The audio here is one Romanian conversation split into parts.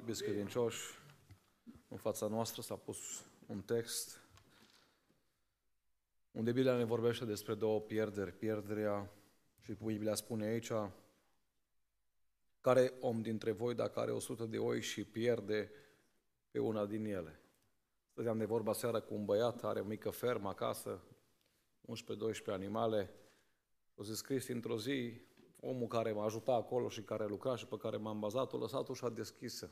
Iubiți credincioși, în fața noastră s-a pus un text unde Biblia ne vorbește despre două pierderi. Pierderea, și Biblia spune aici, care om dintre voi, dacă are 100 de oi și pierde pe una din ele? Stăteam de vorba seara cu un băiat, are o mică fermă acasă, 11-12 animale. O zis, Cristi, într-o zi, omul care m-a ajutat acolo și care lucra și pe care m-am bazat, a lăsat ușa deschisă.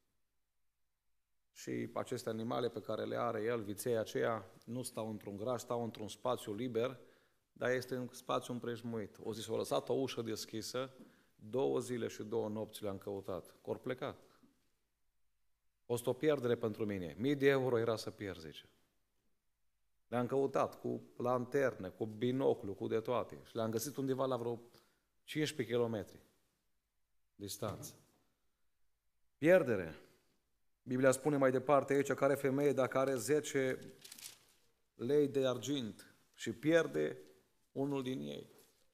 Și aceste animale pe care le are el, viței aceia, nu stau într-un graș, stau într-un spațiu liber, dar este un spațiu împrejmuit. O zis, a lăsat o ușă deschisă, 2 zile și 2 nopți le-am căutat. Că-or plecat. A fost o pierdere pentru mine. 1000 de euro era să pierd, zice. Le-am căutat cu lanterne, cu binoclu, cu de toate. Și le-am găsit undeva la vreo 15 km distanță. Pierdere. Biblia spune mai departe aici, care femeie dacă are 10 lei de argint și pierde unul din ei.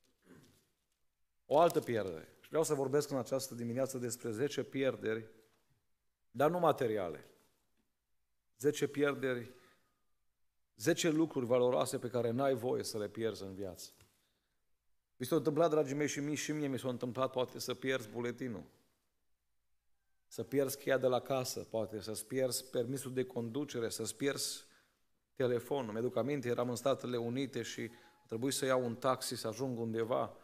O altă pierdere. Și vreau să vorbesc în această dimineață despre 10 pierderi, dar nu materiale. 10 pierderi, 10 lucruri valoroase pe care n-ai voie să le pierzi în viață. Mi s-a întâmplat, dragii mei, și mie mi s-a întâmplat poate să pierzi buletinul. Să pierzi cheia de la casă, poate să-ți pierzi permisul de conducere, să-ți pierzi telefonul. Mi-aduc aminte, eram în Statele Unite și trebuie să iau un taxi, să ajung undeva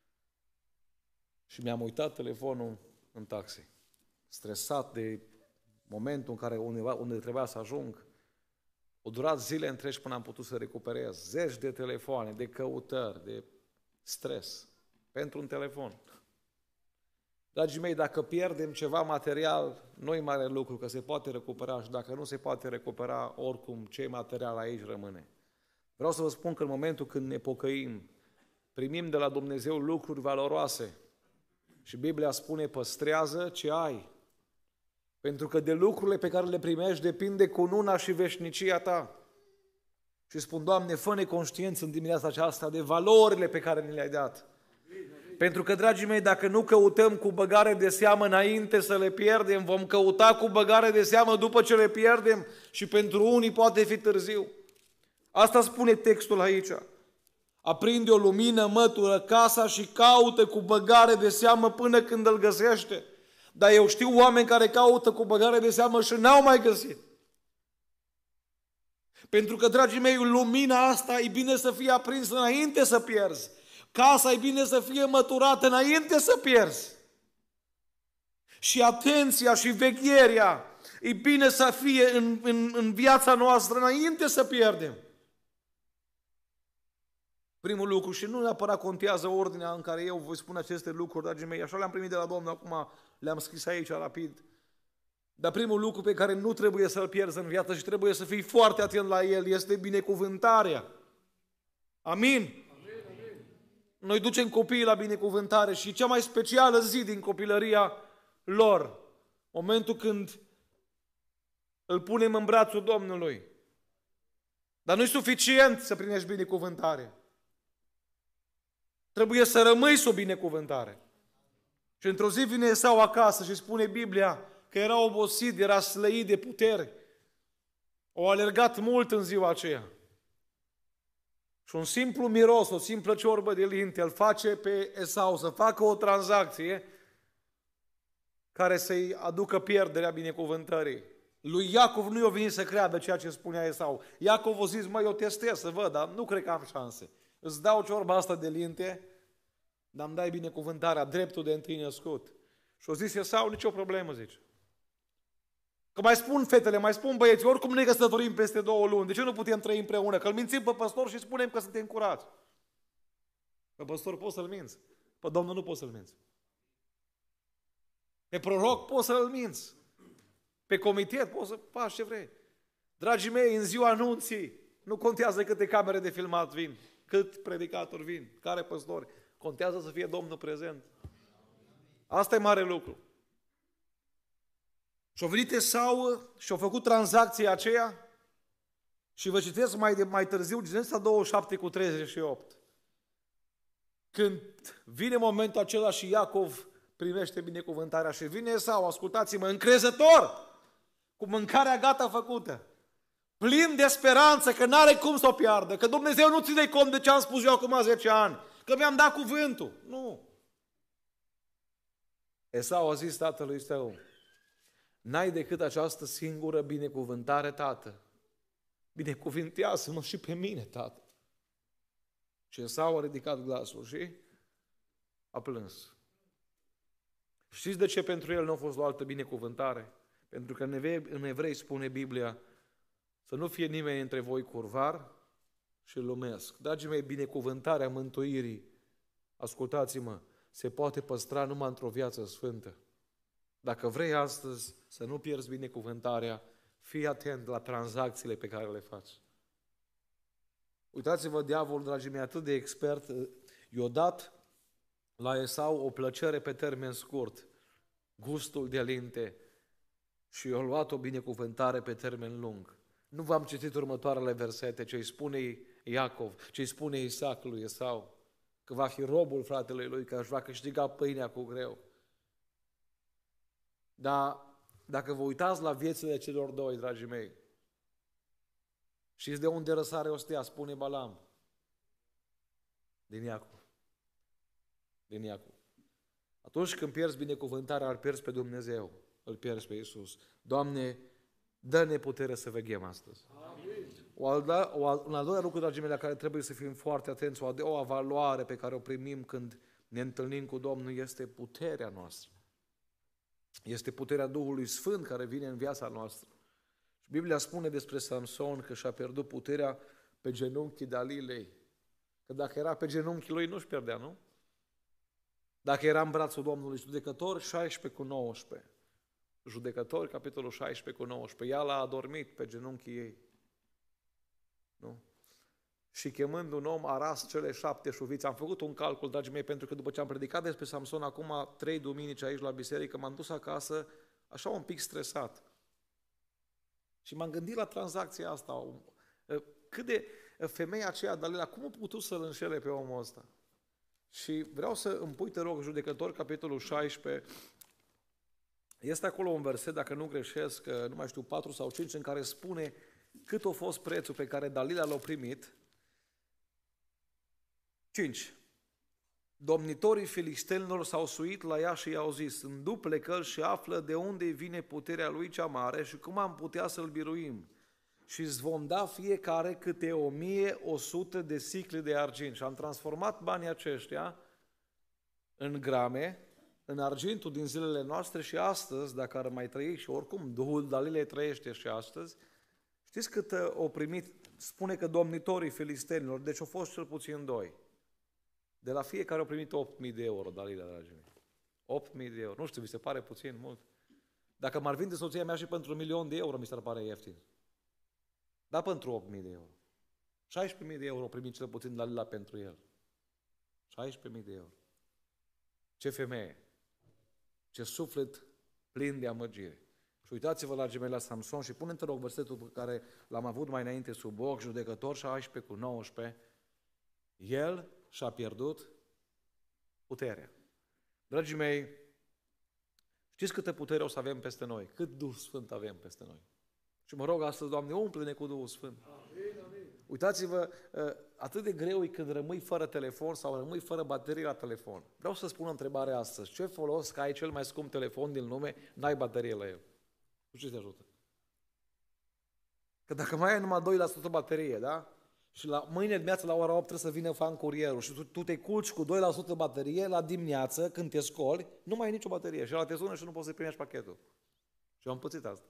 și mi-am uitat telefonul în taxi. Stresat de momentul în care unde trebuia să ajung. O durat zile întregi până am putut să recuperez. 10 de telefoane, de căutări, de stres pentru un telefon. Dragii mei, dacă pierdem ceva material, nu-i mare lucru, că se poate recupera și dacă nu se poate recupera, oricum, ce material aici rămâne. Vreau să vă spun că în momentul când ne pocăim, primim de la Dumnezeu lucruri valoroase și Biblia spune, păstrează ce ai. Pentru că de lucrurile pe care le primești depinde cununa și veșnicia ta. Și spun, Doamne, fă-ne conștienți în dimineața aceasta de valorile pe care ni le-ai dat. Pentru că, dragii mei, dacă nu căutăm cu băgare de seamă înainte să le pierdem, vom căuta cu băgare de seamă după ce le pierdem și pentru unii poate fi târziu. Asta spune textul aici. Aprinde o lumină, mătură casa și caută cu băgare de seamă până când îl găsește. Dar eu știu oameni care caută cu băgare de seamă și n-au mai găsit. Pentru că, dragii mei, lumina asta e bine să fie aprinsă înainte să pierzi. Casa e bine să fie măturată înainte să pierzi. Și atenția și vegherea e bine să fie în viața noastră înainte să pierdem. Primul lucru, și nu neapărat contează ordinea în care eu voi spune aceste lucruri, dragii mei, așa le-am primit de la Domnul, acum le-am scris aici rapid. Dar primul lucru pe care nu trebuie să-l pierzi în viață și trebuie să fii foarte atent la el este binecuvântarea. Amin? Noi ducem copiii la binecuvântare și cea mai specială zi din copilăria lor, momentul când îl punem în brațul Domnului. Dar nu e suficient să primești binecuvântare. Trebuie să rămâi sub binecuvântare. Și într-o zi vine Esau acasă și spune Biblia că era obosit, era slăit de putere. O alergat mult în ziua aceea. Și un simplu miros, o simplă ciorbă de linte îl face pe Esau să facă o tranzacție care să-i aducă pierderea binecuvântării. Lui Iacov nu i-a venit să creadă ceea ce spunea Esau. Iacov a zis, măi, eu testez să văd, dar nu cred că am șanse. Îți dau ciorba asta de linte, dar îmi dai binecuvântarea, dreptul de întâi născut. Și a zis Esau, nicio problemă, zice. Că mai spun fetele, mai spun băieții, oricum ne căsătorim peste 2 luni, de ce nu putem trăi împreună? Că îl mințim pe păstor și spunem că suntem curați. Pe păstor poți să-l minți, pe Domnul nu poți să-l minți. Pe proroc poți să-l minți. Pe comitet poți să faci ce vrei. Dragii mei, în ziua anunții, nu contează câte camere de filmat vin, cât predicatori vin, care păstori, contează să fie Domnul prezent. Asta e mare lucru. Și-a venit Esau și-a făcut tranzacția aceea și vă citesc mai târziu, Genesa 27:38. Când vine momentul acela și Iacov primește binecuvântarea și vine Esau, ascultați-mă, încrezător, cu mâncarea gata făcută, plin de speranță că n-are cum să o piardă, că Dumnezeu nu ține cont de ce am spus eu acum 10 ani, că mi-am dat cuvântul. Nu. Esau a zis tatălui său, n-ai decât această singură binecuvântare, tată. Binecuvintează-mă și pe mine, tată. Și Esau a ridicat glasul și a plâns. Știți de ce pentru el nu a fost o altă binecuvântare? Pentru că în Evrei spune Biblia să nu fie nimeni între voi curvar și lumesc. Dragii mei, binecuvântarea mântuirii, ascultați-mă, se poate păstra numai într-o viață sfântă. Dacă vrei astăzi să nu pierzi binecuvântarea, fii atent la tranzacțiile pe care le faci. Uitați-vă, diavolul, dragii mei, atât de expert, i-a dat la Esau o plăcere pe termen scurt, gustul de linte, și i-a luat o binecuvântare pe termen lung. Nu v-am citit următoarele versete, ce îi spune Iacov, ce îi spune Isaac lui Esau, că va fi robul fratelui lui, că își va câștiga pâinea cu greu. Dar dacă vă uitați la viețile celor doi, dragii mei, știți de unde răsare ostea, spune Balam? Din Iacov. Din Iacov. Atunci când pierzi binecuvântarea, îl pierzi pe Dumnezeu, îl pierzi pe Iisus. Doamne, dă-ne putere să veghem astăzi. Un al doilea lucru, dragii mei, la care trebuie să fim foarte atenți, o a doua valoare pe care o primim când ne întâlnim cu Domnul, este puterea noastră. Este puterea Duhului Sfânt care vine în viața noastră. Și Biblia spune despre Samson că și-a pierdut puterea pe genunchii Dalilei. Că dacă era pe genunchii lui, nu-și pierdea, nu? Dacă era în brațul Domnului. Judecători 16:19. Judecători, capitolul 16:19. Ea l-a adormit pe genunchii ei. Nu? Și chemând un om, a ras cele 7 șuviți. Am făcut un calcul, dragii mei, pentru că după ce am predicat despre Samson acum 3 duminici aici la biserică, m-am dus acasă așa un pic stresat. Și m-am gândit la tranzacția asta. Cât de femeia aceea, Dalila, cum a putut să-l înșele pe omul ăsta? Și vreau să îmi pui, te rog, Judecători, capitolul 16. Este acolo un verset, dacă nu greșesc, nu mai știu, 4 sau 5, în care spune cât a fost prețul pe care Dalila l-a primit. 5. Domnitorii filistenilor s-au suit la ea și i-au zis, înduplecă-l și află de unde vine puterea lui cea mare și cum am putea să-l biruim. Și îți vom da fiecare câte 1100 de sicle de argint. Și am transformat banii aceștia în grame, în argintul din zilele noastre și astăzi, dacă ar mai trăi și oricum Duhul Dalilei trăiește și astăzi, știți cât au primit? Spune că domnitorii filistenilor, deci au fost cel puțin 2. De la fiecare au primit 8.000 de euro, Dalila, dragii mei. 8.000 de euro. Nu știu, vi se pare puțin mult? Dacă m-ar vinde soția mea și pentru 1.000.000 de euro, mi s-ar pare ieftin. Dar pentru 8.000 de euro. 16.000 de euro au primit cel puțin Dalila pentru el. 16.000 de euro. Ce femeie! Ce suflet plin de amăgire! Și uitați-vă, dragii mei, la Samson și pune-te, rog, versetul pe care l-am avut mai înainte sub ochi, Judecători 16:19. El și-a pierdut puterea. Dragii mei, știți câtă putere o să avem peste noi? Cât Duh Sfânt avem peste noi? Și mă rog astăzi, Doamne, umple-ne cu Duhul Sfânt. Amin. Uitați-vă, atât de greu e când rămâi fără telefon sau rămâi fără baterie la telefon. Vreau să spun o întrebare astăzi. Ce folos că ai cel mai scump telefon din lume, n-ai baterie la el? Cu ce te ajută? Că dacă mai ai numai 2% baterie, da? Și mâine dimineață la ora 8 trebuie să vină fan curierul și tu te culci cu 2% baterie, la dimineață, când te scoli, nu mai ai nicio baterie și ăla te sună și nu poți să primești pachetul. Și eu am pățit asta.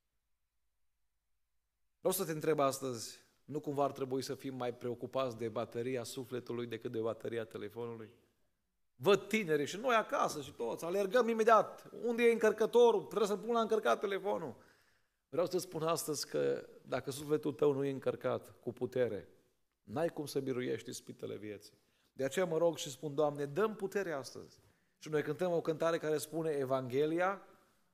Vreau să te întreb astăzi, nu cumva ar trebui să fim mai preocupați de bateria sufletului decât de bateria telefonului? Văd tineri și noi acasă și toți, alergăm imediat. Unde e încărcătorul? Trebuie să pun la încărcat telefonul. Vreau să spun astăzi că dacă sufletul tău nu e încărcat cu putere, n-ai cum să biruiești ispitele vieții. De aceea mă rog și spun, Doamne, dă-mi putere astăzi. Și noi cântăm o cântare care spune Evanghelia.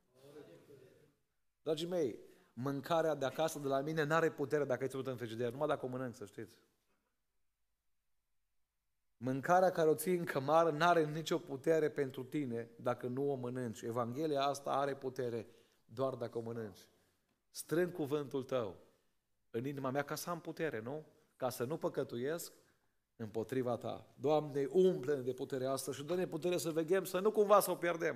Dragii mei, mâncarea de acasă de la mine n-are putere dacă ai ținut în frigider, numai dacă o mănânc, să știți. Mâncarea care o ții în cămară n-are nicio putere pentru tine dacă nu o mănânci. Evanghelia asta are putere doar dacă o mănânci. Strâng cuvântul tău în inima mea ca să am putere, nu? Ca să nu păcătuiesc împotriva ta. Doamne, umple-ne de puterea asta și dă-ne putere să veghem, să nu cumva să o pierdem.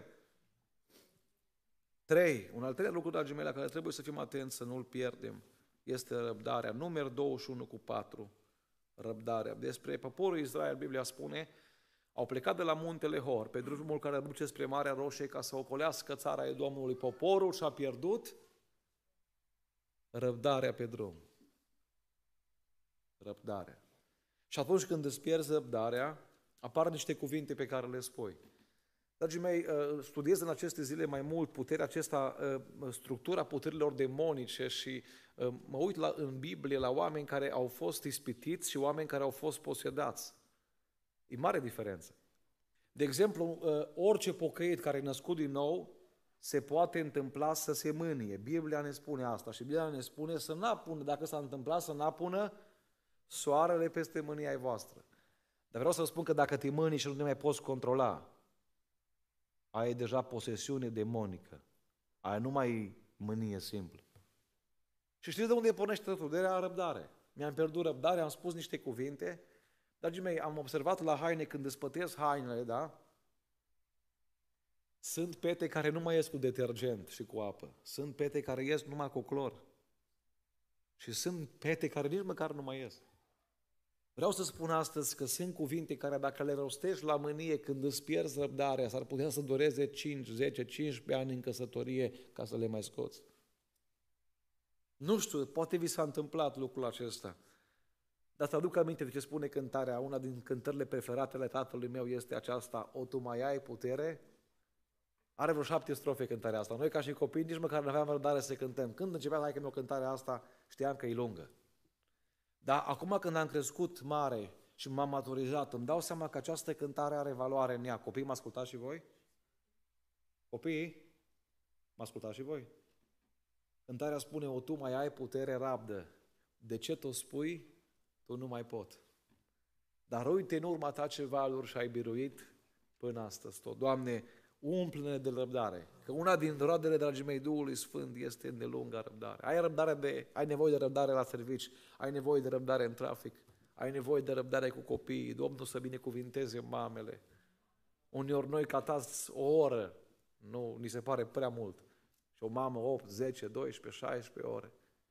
3. Un al treilea lucru, dragii mei, la care trebuie să fim atenți să nu-l pierdem, este răbdarea. Numeri 21:4. Răbdarea. Despre poporul Israel, Biblia spune, au plecat de la muntele Hor, pe drumul care duce spre Marea Roșie, ca să ocolească țara Edomului. Poporul și-a pierdut răbdarea pe drum. Răbdarea. Și atunci când îți pierzi răbdarea, apar niște cuvinte pe care le spui. Dragii mei, studiez în aceste zile mai mult puterea acesta, structura puterilor demonice și mă uit în Biblie la oameni care au fost ispitiți și oameni care au fost posedați. E mare diferență. De exemplu, orice pocăit care e născut din nou se poate întâmpla să se mânie. Biblia ne spune asta și Biblia ne spune să n-apună, dacă s-a întâmplat, să n-apună soarele peste mânia voastră. Dar vreau să spun că dacă te mâni și nu te mai poți controla, ai deja posesiune demonică. Aia nu mai mânie simplă. Și știți de unde pornește totul? De la răbdare. Mi-am pierdut răbdarea, am spus niște cuvinte. Dragii mei, am observat la haine, când despătesc hainele, da? Sunt pete care nu mai ies cu detergent și cu apă. Sunt pete care ies numai cu clor. Și sunt pete care nici măcar nu mai ies. Vreau să spun astăzi că sunt cuvinte care dacă le rostești la mânie când îți pierzi răbdarea, s-ar putea să dureze 5, 10, 15 ani în căsătorie ca să le mai scoți. Nu știu, poate vi s-a întâmplat lucrul acesta. Dar să aduc aminte de ce spune cântarea. Una din cântările preferate ale tatălui meu este aceasta: O, tu mai ai putere? Are vreo 7 strofe cântarea asta. Noi ca și copii nici măcar nu aveam răbdare să cântăm. Când începea să o cântarea asta, știam că e lungă. Dar acum când am crescut mare și m-am maturizat, îmi dau seama că această cântare are valoare în ea. Copiii, mă ascultați și voi? Copiii, mă ascultați și voi? Cântarea spune: O, tu mai ai putere, rabdă. De ce tot spui? Tu nu mai pot. Dar uite în urma ta ce valuri și ai biruit până astăzi tot. Doamne, umple-ne de răbdare. Că una din roadele, dragii mei, Duhului Sfânt este îndelunga răbdare. Ai nevoie de răbdare la servici, ai nevoie de răbdare în trafic, ai nevoie de răbdare cu copiii, Domnul să binecuvinteze mamele. Uneori noi catați o oră, nu, ni se pare prea mult. Și o mamă 8, 10, 12, 16 ore.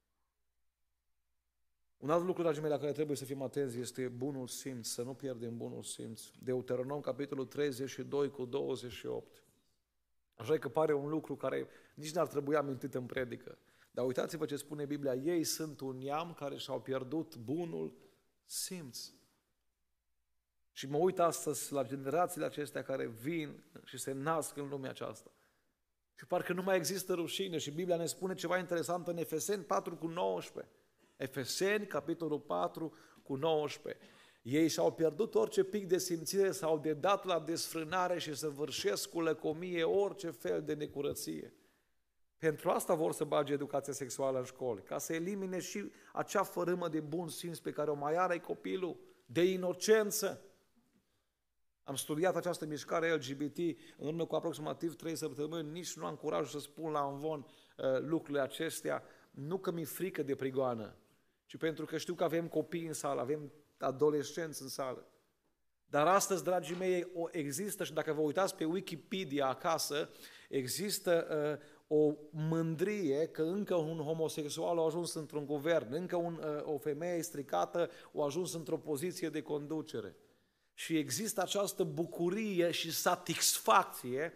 Un alt lucru, dragii mei, la care trebuie să fim atenți este bunul simț, să nu pierdem bunul simț. Deuteronom, capitolul 32:28. Așa că pare un lucru care nici n-ar trebui amintit în predică. Dar uitați-vă ce spune Biblia: ei sunt un neam care și-au pierdut bunul simț. Și mă uit astăzi la generațiile acestea care vin și se nasc în lumea aceasta. Și parcă nu mai există rușine. Și Biblia ne spune ceva interesant în Efeseni 4:19. Efeseni, capitolul 4:19. Ei și-au pierdut orice pic de simțire, s-au dedat la desfrânare și săvârșesc cu lăcomie orice fel de necurăție. Pentru asta vor să bage educația sexuală în școli, ca să elimine și acea fărâmă de bun simț pe care o mai are copilul, de inocență. Am studiat această mișcare LGBT în urmă cu aproximativ 3 săptămâni, nici nu am curajul să spun la învon lucrurile acestea, nu că mi-e frică de prigoană, ci pentru că știu că avem copii în sală, avem adolescenți în sală. Dar astăzi, dragii mei, există, și dacă vă uitați pe Wikipedia acasă, există o mândrie că încă un homosexual a ajuns într-un guvern, încă o femeie stricată a ajuns într-o poziție de conducere. Și există această bucurie și satisfacție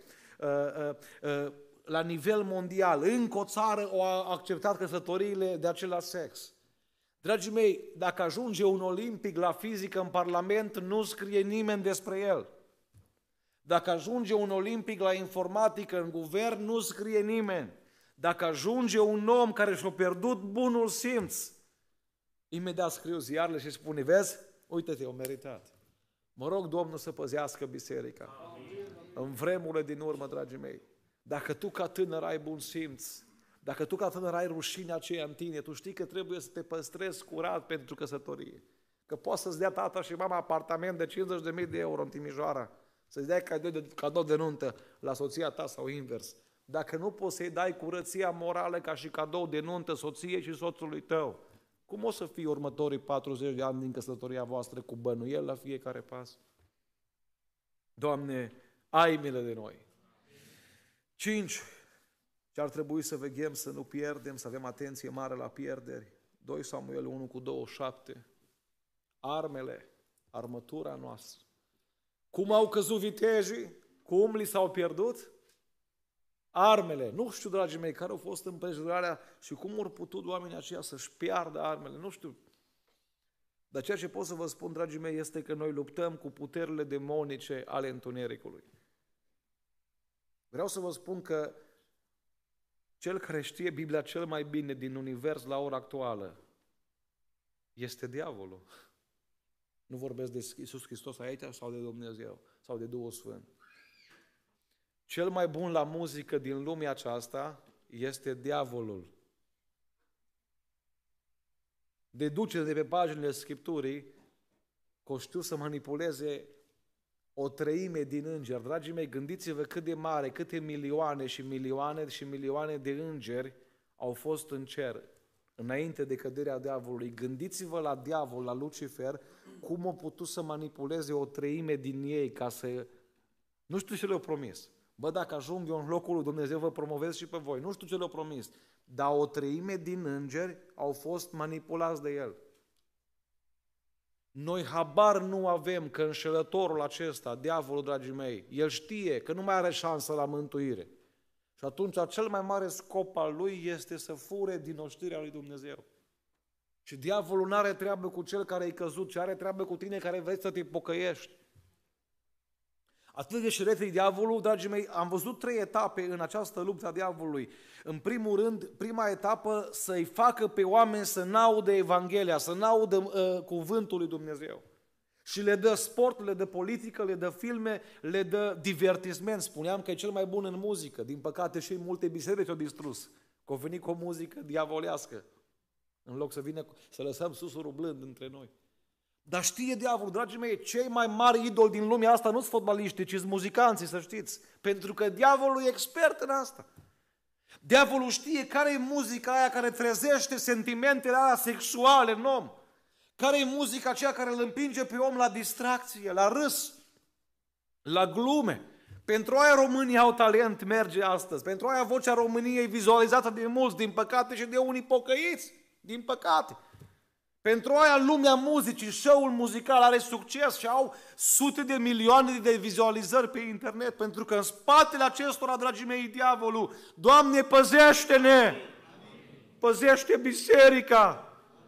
la nivel mondial. Încă o țară a acceptat căsătoriile de același sex. Dragii mei, dacă ajunge un olimpic la fizică în Parlament, nu scrie nimeni despre el. Dacă ajunge un olimpic la informatică în guvern, nu scrie nimeni. Dacă ajunge un om care și-a pierdut bunul simț, imediat scriu ziarele și spune: vezi, uite-te, o meritat. Mă rog Domnul să păzească biserica. Amin. În vremurile din urmă, dragii mei, dacă tu ca tânăr ai bun simț, dacă tu ca tânăr ai rușinea aceea în tine, tu știi că trebuie să te păstrezi curat pentru căsătorie. Că poți să-ți dea tata și mama apartament de 50.000 de euro în Timișoara, să-ți dai cadou de nuntă la soția ta sau invers. Dacă nu poți să-i dai curăția morală ca și cadou de nuntă soției și soțului tău, cum o să fie următorii 40 de ani din căsătoria voastră cu bănuiel la fiecare pas? Doamne, ai milă de noi! 5. Ce ar trebui să veghem să nu pierdem, să avem atenție mare la pierderi. 2 Samuel 1:27. Armele, armătura noastră. Cum au căzut vitejii? Cum li s-au pierdut? Armele. Nu știu, dragii mei, care au fost împrejurarea și cum au putut oamenii aceia să-și piardă armele. Nu știu. Dar ceea ce pot să vă spun, dragii mei, este că noi luptăm cu puterile demonice ale întunericului. Vreau să vă spun că cel care știe Biblia cel mai bine din univers la ora actuală este diavolul. Nu vorbesc de Iisus Hristos aici sau de Dumnezeu sau de Duhul Sfânt. Cel mai bun la muzică din lumea aceasta este diavolul. Deduceți de pe paginile Scripturii că o știu să manipuleze o treime din îngeri. Dragii mei, gândiți-vă cât de mare, câte milioane și milioane și milioane de îngeri au fost în cer înainte de căderea diavolului. Gândiți-vă la diavol, la Lucifer, cum a putut să manipuleze o treime din ei ca să... Nu știu ce le-a promis. Bă, dacă ajung eu în locul lui Dumnezeu, vă promovez și pe voi. Nu știu ce le-a promis. Dar o treime din îngeri au fost manipulați de el. Noi habar nu avem că înșelătorul acesta, diavolul, dragii mei, el știe că nu mai are șansă la mântuire. Și atunci cel mai mare scop al lui este să fure din oștirea lui Dumnezeu. Și diavolul nu are treabă cu cel care e căzut, ci are treabă cu tine care vrei să te pocăiești. Atât de șiret e diavolul, dragii mei, am văzut 3 etape în această luptă a diavolului. În primul rând, prima etapă, să-i facă pe oameni să n-audă Evanghelia, să n-audă cuvântul lui Dumnezeu. Și le dă sport, le dă politică, le dă filme, le dă divertisment. Spuneam că e cel mai bun în muzică. Din păcate și multe biserici au distrus. Că au venit cu o muzică diavolească. În loc să vină, să lăsăm susurul blând între noi. Dar știe diavolul, dragii mei, cei mai mari idoli din lumea asta nu sunt fotbaliștii, ci sunt muzicanții, să știți. Pentru că diavolul e expert în asta. Diavolul știe care e muzica aia care trezește sentimentele alea sexuale în om. Care e muzica aceea care îl împinge pe om la distracție, la râs, la glume. Pentru aia românii au talent, merge astăzi. Pentru aia vocea României vizualizată de mulți, din păcate și de unii pocăiți, din păcate. Pentru aia lumea muzicii, show-ul muzical are succes și au sute de milioane de vizualizări pe internet, pentru că în spatele acestora, dragii mei, diavolul, Doamne, păzește-ne! Păzește biserica!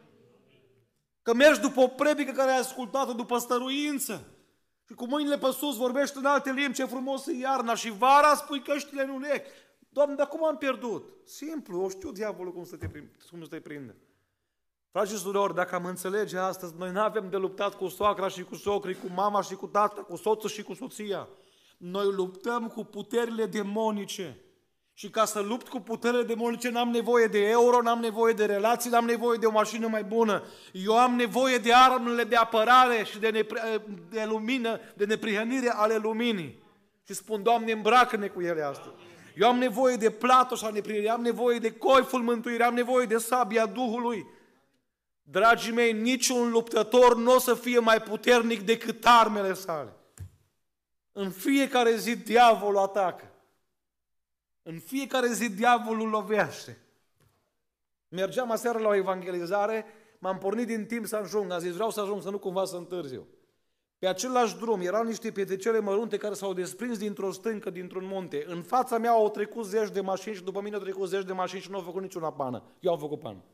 Că mergi după o predică care ai ascultat-o după stăruință și cu mâinile pe sus vorbești în alte limbi, ce frumos e iarna și vara spui căștile în urechi. Doamne, dar cum am pierdut? Simplu, o știu diavolul cum să te prinde. Frați și surori, dacă am înțelege astăzi, noi nu avem de luptat cu soacra și cu socrii, cu mama și cu tata, cu soțul și cu soția. Noi luptăm cu puterile demonice. Și ca să lupt cu puterile demonice n-am nevoie de euro, n-am nevoie de relații, n-am nevoie de o mașină mai bună. Eu am nevoie de armele de apărare și de lumină, de neprihănire ale luminii. Și spun, Doamne, îmbracă-ne cu ele astăzi. Eu am nevoie de platoșa neprihănirii, am nevoie de coiful mântuirii, am nevoie de sabia Duhului. Dragii mei, niciun luptător nu o să fie mai puternic decât armele sale. În fiecare zi diavolul atacă. În fiecare zi diavolul lovește. Mergeam aseară la o evangelizare, m-am pornit din timp să ajung, am zis vreau să ajung, să nu cumva să întârziu. Pe același drum erau niște pietricele mărunte care s-au desprins dintr-o stâncă, dintr-un munte. În fața mea au trecut 10 de mașini și după mine au trecut 10 de mașini și nu au făcut niciuna pană. Eu am făcut pană.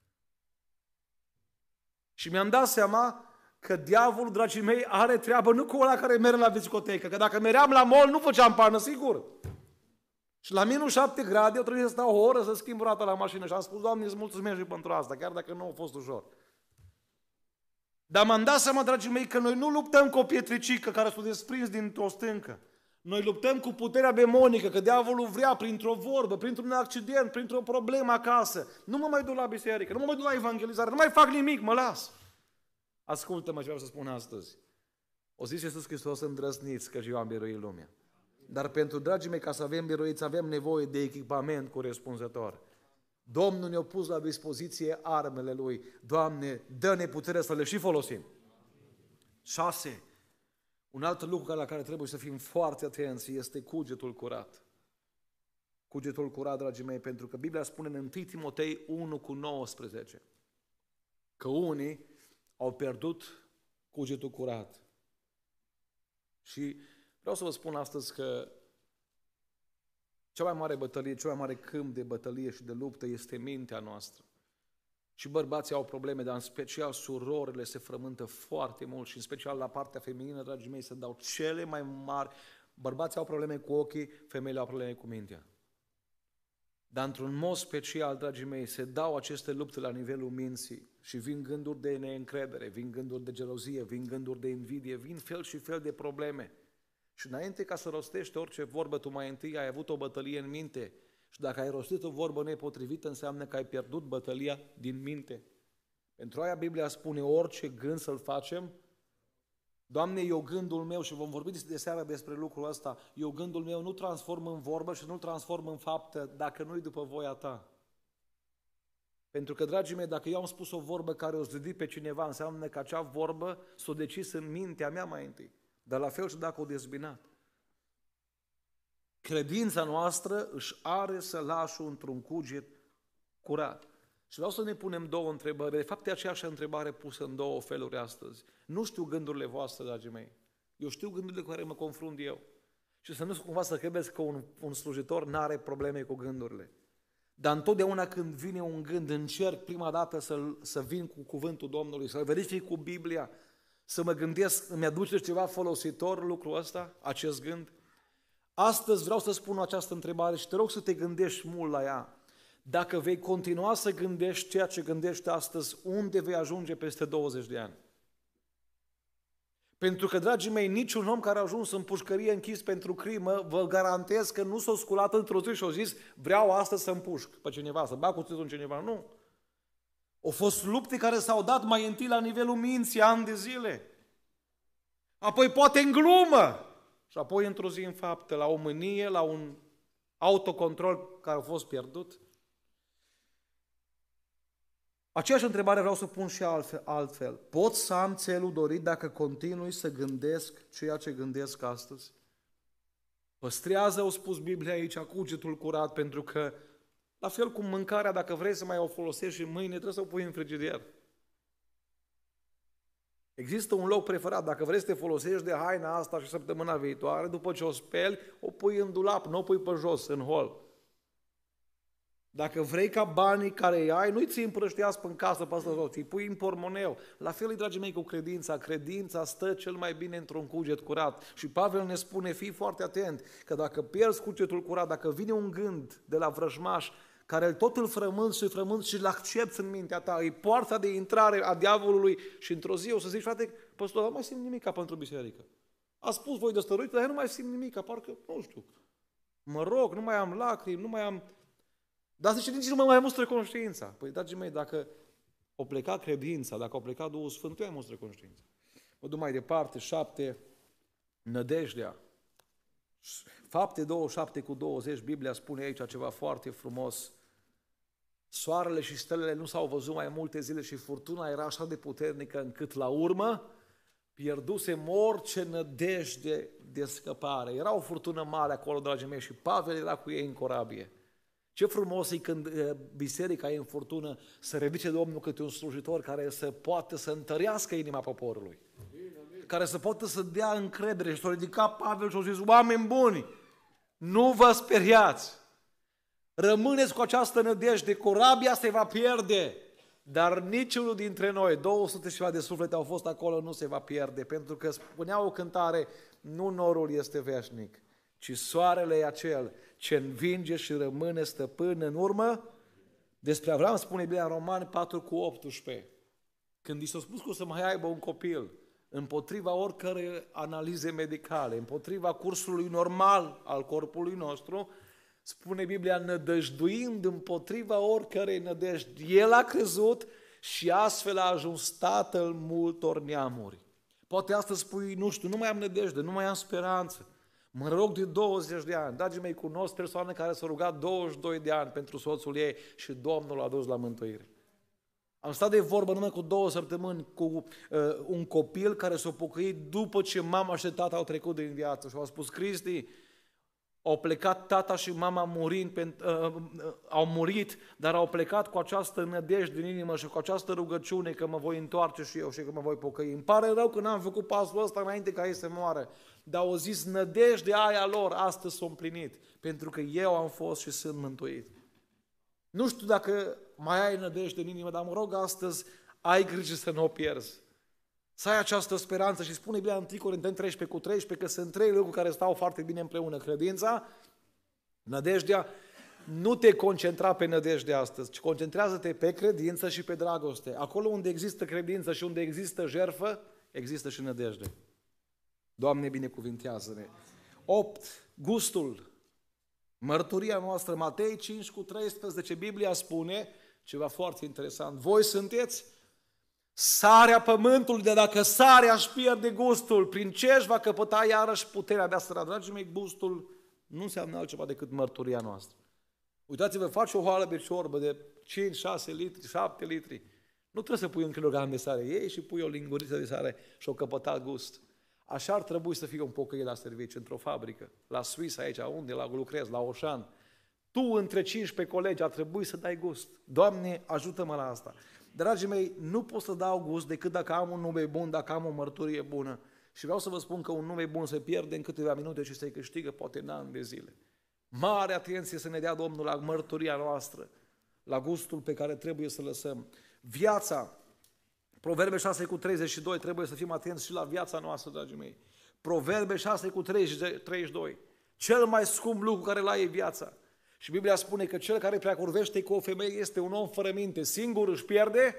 Și mi-am dat seama că diavolul, dragii mei, are treabă nu cu ăla care merge la discotecă. Că dacă meream la mall, nu făceam pană, sigur. Și la minus 7 grade, eu trebuie să stau o oră să schimb roata la mașină. Și am spus, Doamne, îți mulțumesc și pentru asta, chiar dacă nu a fost ușor. Dar m-am dat seama, dragii mei, că noi nu luptăm cu o pietricică care s-a desprins dintr-o stâncă. Noi luptăm cu puterea demonică, că diavolul vrea printr-o vorbă, printr-un accident, printr-o problemă acasă. Nu mă mai duc la biserică, nu mă mai duc la evangelizare, nu mai fac nimic, mă las. Ascultă-mă ce vreau să spun astăzi. O zis Iisus Hristos: îndrăzniți, că eu am biruit lumea. Dar pentru, dragii mei, ca să avem biruiți, avem nevoie de echipament corespunzător. Domnul ne-a pus la dispoziție armele Lui. Doamne, dă-ne putere să le și folosim. 6. Un alt lucru la care trebuie să fim foarte atenți este cugetul curat. Cugetul curat, dragii mei, pentru că Biblia spune în 1 Timotei 1:19 că unii au pierdut cugetul curat. Și vreau să vă spun astăzi că cea mai mare bătălie, cel mai mare câmp de bătălie și de luptă este mintea noastră. Și bărbații au probleme, dar în special surorile se frământă foarte mult și în special la partea feminină, dragii mei, se dau cele mai mari. Bărbații au probleme cu ochii, femeile au probleme cu mintea. Dar într-un mod special, dragii mei, se dau aceste lupte la nivelul minții și vin gânduri de neîncredere, vin gânduri de gelozie, vin gânduri de invidie, vin fel și fel de probleme. Și înainte ca să rostești orice vorbă, tu mai întâi ai avut o bătălie în minte. Și dacă ai rostit o vorbă nepotrivită, înseamnă că ai pierdut bătălia din minte. Pentru aia Biblia spune: orice gând să-l facem. Doamne, eu gândul meu, și vom vorbi de seară despre lucrul ăsta, eu gândul meu nu transform în vorbă și nu-l transform în faptă dacă nu-i după voia Ta. Pentru că, dragii mei, dacă eu am spus o vorbă care o zidit pe cineva, înseamnă că acea vorbă s-o decis în mintea mea mai întâi. Dar la fel și dacă o dezbinat. Credința noastră își are sălașul într-un cuget curat. Și vreau să ne punem două întrebări. De fapt, e aceeași întrebare pusă în două feluri astăzi. Nu știu gândurile voastre, dragii mei. Eu știu gândurile cu care mă confrunt eu. Și să nu cumva să credeți că un slujitor nu are probleme cu gândurile. Dar întotdeauna când vine un gând, încerc prima dată să vin cu cuvântul Domnului, să-l verific cu Biblia, să mă gândesc, îmi aduce ceva folositor lucrul ăsta, acest gând? Astăzi vreau să spun această întrebare și te rog să te gândești mult la ea. Dacă vei continua să gândești ceea ce gândești astăzi, unde vei ajunge peste 20 de ani? Pentru că, dragii mei, niciun om care a ajuns în pușcărie închis pentru crimă, vă garantez că nu s-a sculat într-o zi și a zis: vreau astăzi să împușc pe cineva, să bag cuțitul în cineva. Nu. Au fost lupte care s-au dat mai întâi la nivelul minții, ani de zile. Apoi poate în glumă. Și apoi într-o zi în faptă, la o mânie, la un autocontrol care a fost pierdut. Aceeași întrebare vreau să pun și altfel. Pot să am țelul dorit dacă continui să gândesc ceea ce gândesc astăzi? Păstrează, au spus Biblia aici, cugetul curat, pentru că, la fel cum mâncarea, dacă vrei să mai o folosești și mâine, trebuie să o pui în frigider. Există un loc preferat, dacă vrei să te folosești de haina asta și săptămâna viitoare, după ce o speli, o pui în dulap, nu o pui pe jos, în hol. Dacă vrei ca banii care îi ai, nu-i ții împrăștiați în casă pe asta tot, îi pui în pormoneu. La fel, dragii mei, cu credința. Credința stă cel mai bine într-un cuget curat. Și Pavel ne spune: fii foarte atent, că dacă pierzi cugetul curat, dacă vine un gând de la vrăjmaș, care tot îl frămânți și îl accepți în mintea ta, e poarta de intrare a diavolului și într-o zi o să zici: frate, păstor, nu mai simt nimica pentru biserică. A spus voi de stăruit, dar eu nu mai simt nimica, parcă, nu știu, mă rog, nu mai am lacrimi, nu mai am... Dar zice, nici nu mă mai mustră conștiința. Păi, dragii mei, dacă o pleca credința, dacă o pleca Duhul Sfânt, tu ai mustră conștiința. Mă duc mai departe, 7, nădejdea. Fapte 27:20, Biblia spune aici ceva foarte frumos. Soarele și stelele nu s-au văzut mai multe zile și furtuna era așa de puternică încât la urmă pierdusem orice nădejde de scăpare. Era o furtună mare acolo, dragii mei, și Pavel era cu ei în corabie. Ce frumos e când biserica e în furtună, să ridice Domnul câte un slujitor care să poată să întărească inima poporului. Care să poată să dea încredere. Și s-a ridicat Pavel și a zis: oameni buni, nu vă speriați. Rămâneți cu această nădejde, corabia se va pierde, dar niciunul dintre noi, 200 și ceva de suflete au fost acolo, nu se va pierde, pentru că spunea o cântare: nu norul este veșnic, ci soarele e acel ce învinge și rămâne stăpân în urmă. Despre Avram spune Biblia în Romani 4:18, când i s-a spus că o să mai aibă un copil, împotriva oricărei analize medicale, împotriva cursului normal al corpului nostru, spune Biblia, nădăjduind împotriva oricărei nădejdi. El a crezut și astfel a ajuns tatăl multor neamuri. Poate astăzi spui, nu știu, nu mai am nădejde, nu mai am speranță. Mă rog de 20 de ani. Dragii mei, cunosc persoane care s-au rugat 22 de ani pentru soțul ei și Domnul l-a dus la mântuire. Am stat de vorbă numai cu 2 săptămâni cu un copil care s-a pocăit după ce mama și tata au trecut din viață și au spus, Cristi, au plecat tata și mama au murit, dar au plecat cu această nădejde din inimă și cu această rugăciune că mă voi întoarce și eu și că mă voi pocăi. Îmi pare rău că n-am făcut pasul ăsta înainte ca ei să moară, dar au zis nădejdea aia lor astăzi s-a împlinit, pentru că eu am fost și sunt mântuit. Nu știu dacă mai ai nădejde în inimă, dar mă rog astăzi, ai grijă să nu o pierzi. Să ai această speranță și spune Biblia în 1 Corinteni 13:13 că sunt 3 lucruri care stau foarte bine împreună. Credința, nădejdea, nu te concentra pe nădejde astăzi, ci concentrează-te pe credință și pe dragoste. Acolo unde există credință și unde există jertfă, există și nădejde. Doamne, binecuvintează-ne. 8. Gustul. Mărturia noastră, Matei 5:13, Biblia spune ceva foarte interesant. Voi sunteți sarea pământului, de dacă sarea își pierde gustul, prin ce își va căpăta iarăși puterea de a săra? Dragii mei, gustul nu înseamnă altceva decât mărturia noastră. Uitați-vă, faci o hoală de ciorbă de 5, 6 litri, 7 litri. Nu trebuie să pui 1 kilogram de sare, iei și pui o linguriță de sare și o căpătat gust. Așa ar trebui să fie un pocăit la serviciu, într-o fabrică, la Suisse aici, unde la lucrezi, la Oșan. Tu, între 15 colegi, ar trebui să dai gust. Doamne, ajută-mă la asta. Dragii mei, nu pot să dau gust decât dacă am un nume bun, dacă am o mărturie bună. Și vreau să vă spun că un nume bun se pierde în câteva minute și se câștigă poate în ani de zile. Mare atenție să ne dea Domnul la mărturia noastră, la gustul pe care trebuie să lăsăm. Viața, Proverbe 6:32, trebuie să fim atenți și la viața noastră, dragii mei. Proverbe 6:32, cel mai scump lucru care l-ai e viața. Și Biblia spune că cel care preacurvește cu o femeie este un om fără minte, singur își pierde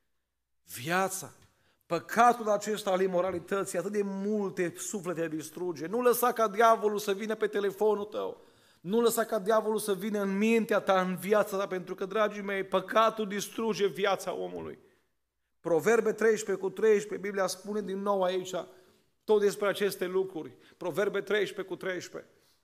viața. Păcatul acesta al imoralității, atât de multe suflete distruge. Nu lăsa ca diavolul să vină pe telefonul tău. Nu lăsa ca diavolul să vină în mintea ta, în viața ta, pentru că, dragii mei, păcatul distruge viața omului. Proverbe 13:13, Biblia spune din nou aici tot despre aceste lucruri. Proverbe 13:13.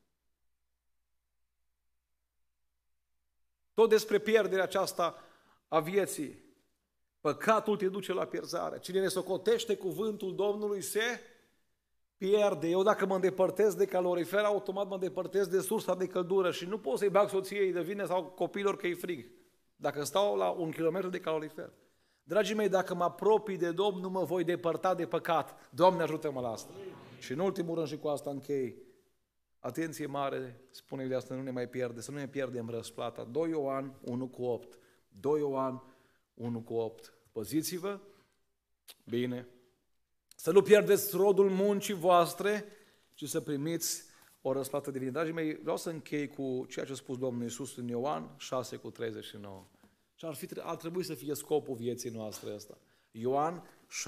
Tot despre pierderea aceasta a vieții. Păcatul te duce la pierzare. Cine ne socotește cuvântul Domnului se pierde. Eu dacă mă îndepărtez de calorifer, automat mă îndepărtez de sursa de căldură și nu pot să-i bag soției de vine sau copilor că e frig. Dacă stau la 1 kilometru de calorifer. Dragii mei, dacă mă apropii de Domnul, mă voi depărta de păcat. Doamne, ajută-mă la asta. Și în ultimul rând și cu asta închei. Atenție mare, spune de asta, nu ne mai pierde, să nu ne pierdem răsplata. 2 Ioan 1:8. 2 Ioan 1:8. Păziți-vă bine. Să nu pierdeți rodul muncii voastre, ci să primiți o răsplată divină. Dragii mei, vreau să închei cu ceea ce a spus Domnul Iisus în Ioan 6:39. Și ar trebui să fie scopul vieții noastre ăsta. Ioan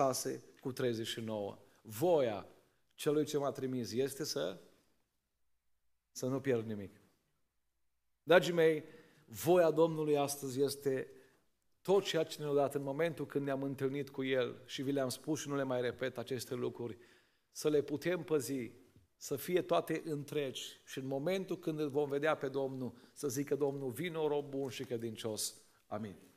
6:39. Voia celui ce m-a trimis este să nu pierd nimic. Dragii mei, voia Domnului astăzi este tot ceea ce ne-a dat în momentul când ne-am întâlnit cu El și vi le-am spus și nu le mai repet aceste lucruri, să le putem păzi, să fie toate întregi și în momentul când îl vom vedea pe Domnul, să zică Domnul, vino rob bun și credincios. Amin.